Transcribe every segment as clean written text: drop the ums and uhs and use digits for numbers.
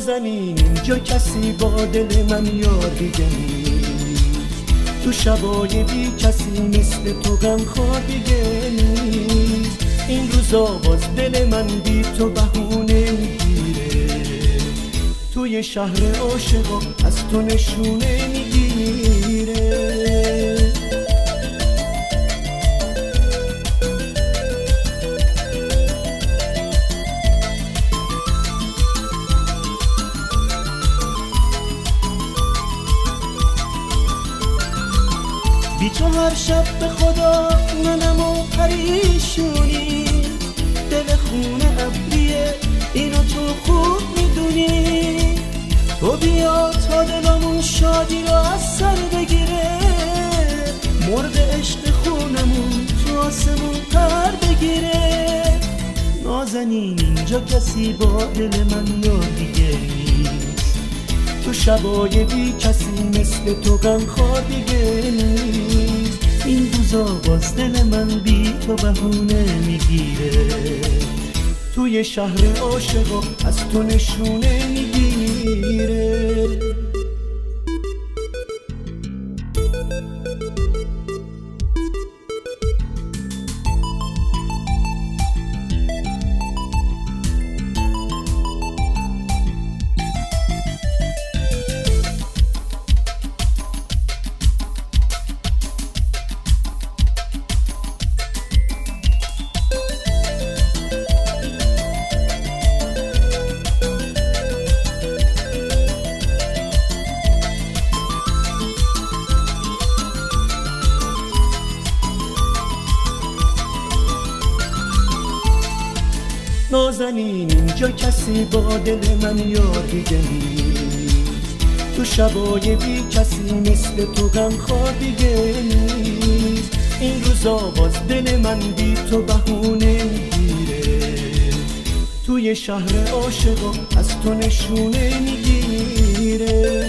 نازنین اینجا کسی با دل من یار دیگه نیست، تو شبای بی کسی مثل تو غمخوار دیگه نیست. این روزا باز دل من بی تو بهونه میگیره، توی شهر عاشقا از تو نشونه میگیره. بی تو هر شب به خدا منم و پریشونی، دل خونه ابریه اینو تو خوب میدونی. تو بیا تا دلمون شادی رو از سر بگیره، مرد عشق خونمون تو آسمون پر بگیره. نازنین اینجا کسی با دل من یار دیگه نیست، تو شبای بی کسی مثل تو غمخوار دیگه نیست. این روزا باز دل من بی تو بهونه میگیره، توی شهر عاشقا از تو نشونه میگیره. نازنین اینجا کسی با دل من یار دیگه نیست، تو شبای بی کسی مثل تو غمخوار دیگه نیست. این روزا باز دل من بی تو بهونه میگیره، توی شهر عاشقا از تو نشونه میگیره.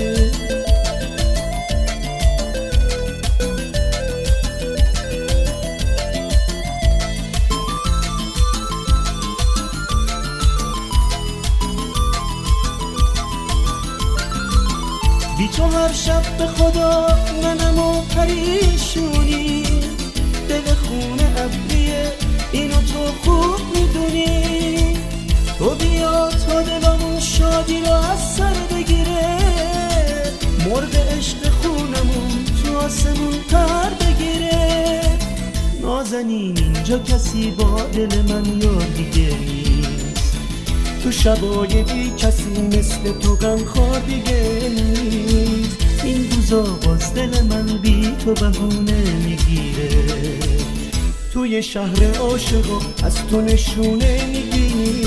بی تو هر شب به خدا منم و پریشونی، دل خونه ابریه اینو تو خوب میدونی. تو بیا تا دلمون شادی رو از سر بگیره، مرد عشق خونمون تو آسمون پر بگیره. نازنین اینجا کسی با دل من یار دیگه نیست، تو شبای بی کسی مثل تو غمخوار دیگه نیست. این روزا باز دل من بی تو بهونه میگیره، توی شهر عاشقا از تو نشونه میگیره.